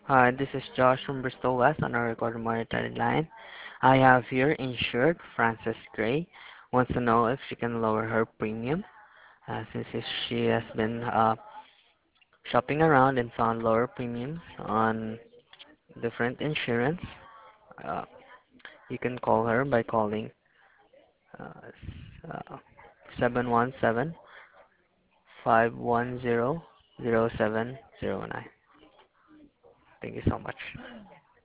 Hi, this is Josh from Bristol West on our recorded monetary line. I have here insured Frances Gray. Wants to know if she can lower her premium since she has been shopping around and found lower premiums on different insurance. Uh, you can call her by calling uh, 717 Thank you so much.